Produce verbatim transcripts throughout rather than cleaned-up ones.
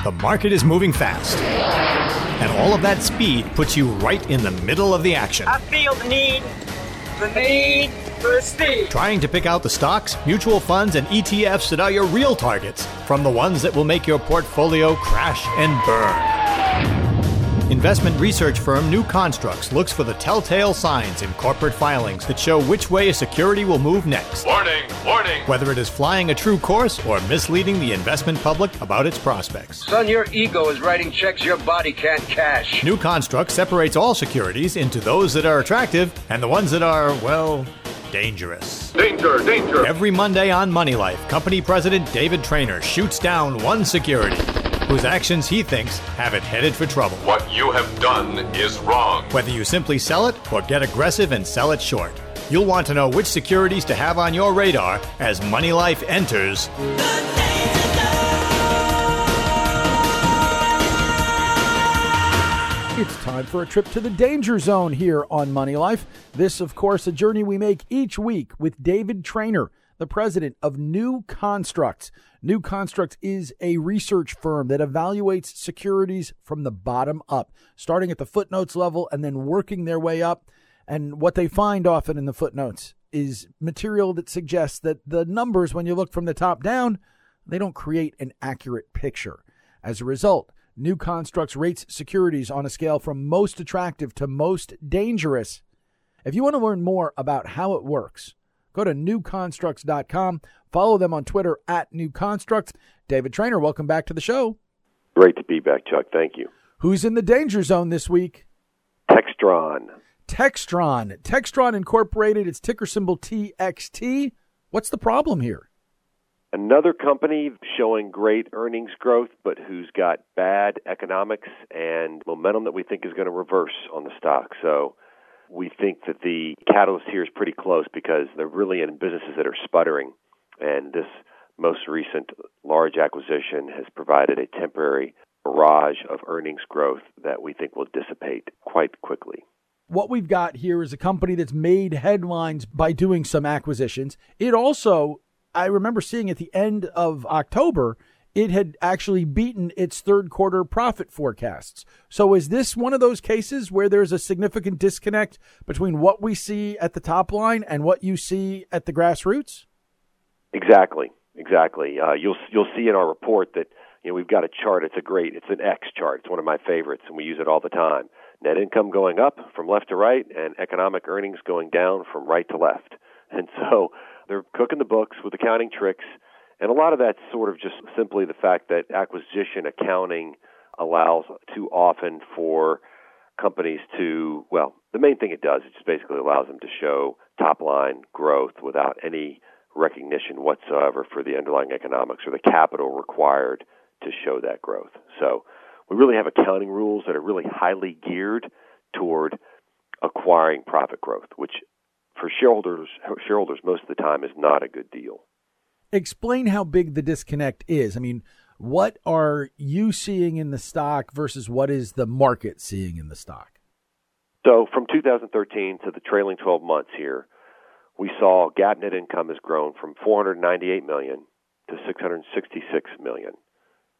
The market is moving fast. And all of that speed puts you right in the middle of the action. I feel the need, the need for speed. Trying to pick out the stocks, mutual funds, and E T Fs that are your real targets from the ones that will make your portfolio crash and burn. Investment research firm New Constructs looks for the telltale signs in corporate filings that show which way a security will move next. Warning, warning. Whether it is flying a true course or misleading the investment public about its prospects. Son, your ego is writing checks your body can't cash. New Constructs separates all securities into those that are attractive and the ones that are, well, dangerous. Danger, danger. Every Monday on Money Life, company president David Traynor shoots down one security whose actions he thinks have it headed for trouble. What you have done is wrong. Whether you simply sell it or get aggressive and sell it short, you'll want to know which securities to have on your radar as Money Life enters It's time for a trip to the danger zone here on Money Life. This, of course, a journey we make each week with David Traynor, the president of New Constructs. New Constructs is a research firm that evaluates securities from the bottom up, starting at the footnotes level and then working their way up. And what they find often in the footnotes is material that suggests that the numbers, when you look from the top down, they don't create an accurate picture. As a result, New Constructs rates securities on a scale from most attractive to most dangerous. If you want to learn more about how it works, go to new constructs dot com. Follow them on Twitter at New Constructs. David Traynor, welcome back to the show. Great to be back, Chuck. Thank you. Who's in the danger zone this week? Textron. Textron. Textron Incorporated, its ticker symbol T X T. What's the problem here? Another company showing great earnings growth, but who's got bad economics and momentum that we think is going to reverse on the stock. So we think that the catalyst here is pretty close because they're really in businesses that are sputtering. And this most recent large acquisition has provided a temporary barrage of earnings growth that we think will dissipate quite quickly. What we've got here is a company that's made headlines by doing some acquisitions. It also, I remember seeing at the end of October, it had actually beaten its third quarter profit forecasts. So is this one of those cases where there's a significant disconnect between what we see at the top line and what you see at the grassroots? Exactly, exactly. Uh, you'll you'll see in our report that you know we've got a chart. It's a great, it's an X chart. It's one of my favorites, and we use it all the time. Net income going up from left to right, and economic earnings going down from right to left. And so they're cooking the books with accounting tricks. And a lot of that's sort of just simply the fact that acquisition accounting allows too often for companies to, well, the main thing it does, it just basically allows them to show top-line growth without any recognition whatsoever for the underlying economics or the capital required to show that growth. So we really have accounting rules that are really highly geared toward acquiring profit growth, which for shareholders, shareholders most of the time is not a good deal. Explain how big the disconnect is. I mean, what are you seeing in the stock versus what is the market seeing in the stock? So from two thousand thirteen to the trailing twelve months here, we saw GAAP net income has grown from four hundred ninety-eight million dollars to six hundred sixty-six million dollars.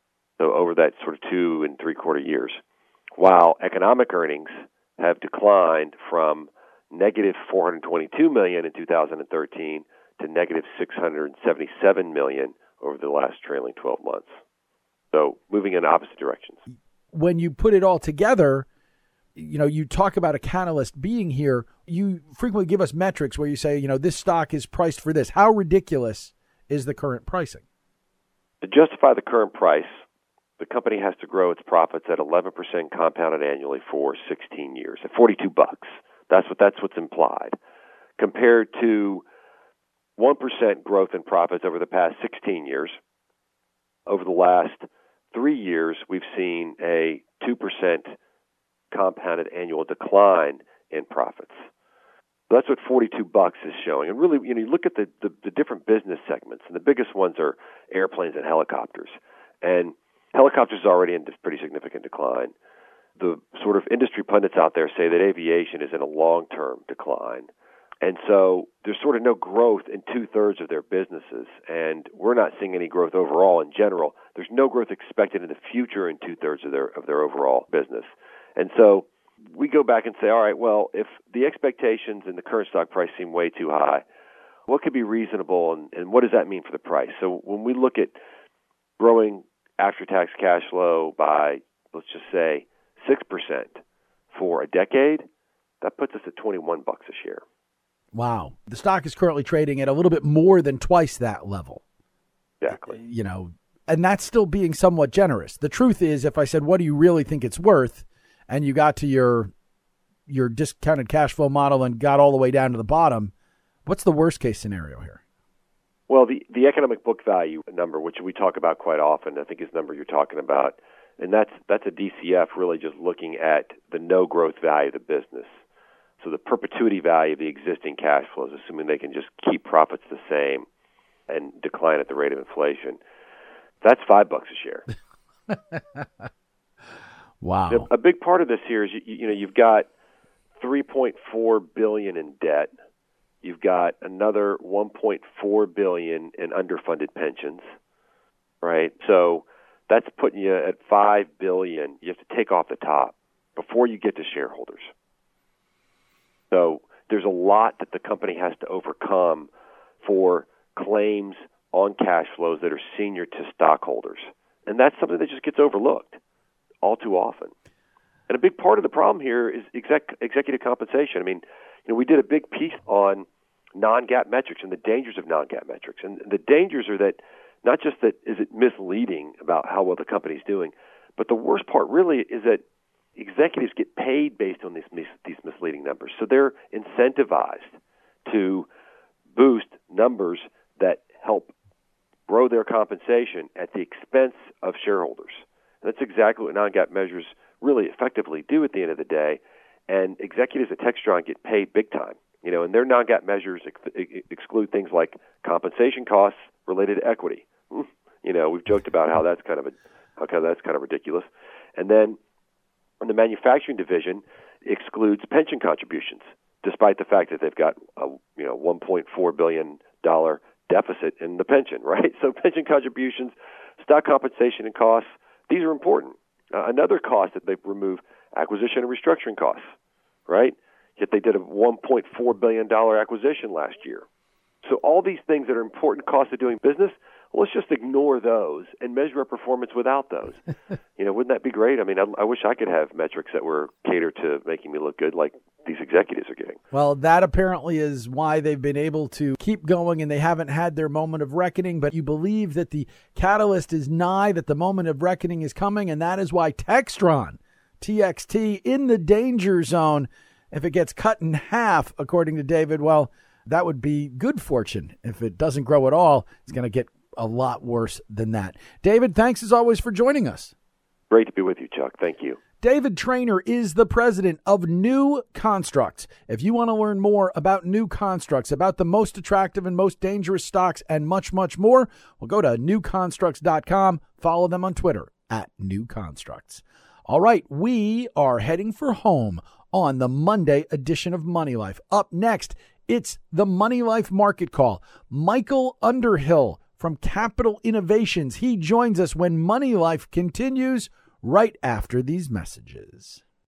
So over that sort of two and three quarter years, while economic earnings have declined from negative four hundred twenty-two million dollars in two thousand thirteen to negative six hundred seventy-seven million dollars over the last trailing twelve months. So moving in opposite directions. When you put it all together, you know, you talk about a catalyst being here. You frequently give us metrics where you say, you know, this stock is priced for this. How ridiculous is the current pricing? To justify the current price, the company has to grow its profits at eleven percent compounded annually for sixteen years, at forty-two bucks. That's what that's what's implied, compared to one percent growth in profits over the past sixteen years. Over the last three years, we've seen a two percent compounded annual decline in profits. So that's what forty-two bucks is showing. And really, you know, you look at the, the, the different business segments, and the biggest ones are airplanes and helicopters. And helicopters are already in pretty significant decline. The sort of industry pundits out there say that aviation is in a long-term decline. And so there's sort of no growth in two-thirds of their businesses, and we're not seeing any growth overall in general. There's no growth expected in the future in two-thirds of their of their overall business. And so we go back and say, all right, well, if the expectations in the current stock price seem way too high, what could be reasonable, and, and what does that mean for the price? So when we look at growing after-tax cash flow by, let's just say, six percent for a decade, that puts us at twenty-one bucks a share. Wow. The stock is currently trading at a little bit more than twice that level. Exactly. You know, and that's still being somewhat generous. The truth is, if I said, what do you really think it's worth? And you got to your your discounted cash flow model and got all the way down to the bottom, what's the worst case scenario here? Well, the, the economic book value number, which we talk about quite often, I think is the number you're talking about. And that's that's a D C F really just looking at the no growth value of the business. So the perpetuity value of the existing cash flows, assuming they can just keep profits the same and decline at the rate of inflation, that's five bucks a share. Wow. A big part of this here is, you, you know, you've got three point four billion dollars in debt. You've got another one point four billion dollars in underfunded pensions, right? So that's putting you at five billion dollars. You have to take off the top before you get to shareholders. So there's a lot that the company has to overcome for claims on cash flows that are senior to stockholders. And that's something that just gets overlooked all too often. And a big part of the problem here is exec- executive compensation. I mean, you know, we did a big piece on non-GAAP metrics and the dangers of non-GAAP metrics. And the dangers are that not just that is it misleading about how well the company's doing, but the worst part really is that executives get paid based on these mis- these misleading numbers. So they're incentivized to boost numbers that help grow their compensation at the expense of shareholders. And that's exactly what non-GAAP measures really effectively do at the end of the day. And executives at Textron get paid big time. You know, and their non-GAAP measures ex- exclude things like compensation costs related to equity. You know, we've joked about how that's kind of a how that's kind of ridiculous. And then in the manufacturing division, excludes pension contributions, despite the fact that they've got a you know one point four billion dollars deficit in the pension, right? So pension contributions, stock compensation and costs, these are important. Uh, another cost that they've removed, acquisition and restructuring costs, right? Yet they did a one point four billion dollars acquisition last year. So all these things that are important costs of doing business, well, let's just ignore those and measure our performance without those. You know, wouldn't that be great? I mean, I, I wish I could have metrics that were catered to making me look good like these executives are getting. Well, that apparently is why they've been able to keep going and they haven't had their moment of reckoning. But you believe that the catalyst is nigh, that the moment of reckoning is coming, and that is why Textron, T X T, in the danger zone. If it gets cut in half, according to David, well, that would be good fortune. If it doesn't grow at all, it's going to get a lot worse than that. David, thanks as always for joining us. Great to be with you, Chuck. Thank you. David Traynor is the president of New Constructs. If you want to learn more about New Constructs, about the most attractive and most dangerous stocks, and much, much more, well, go to new constructs dot com. Follow them on Twitter at New Constructs. All right, we are heading for home on the Monday edition of Money Life. Up next, it's the Money Life Market Call. Michael Underhill from Capital Innovations. He joins us when Money Life continues right after these messages.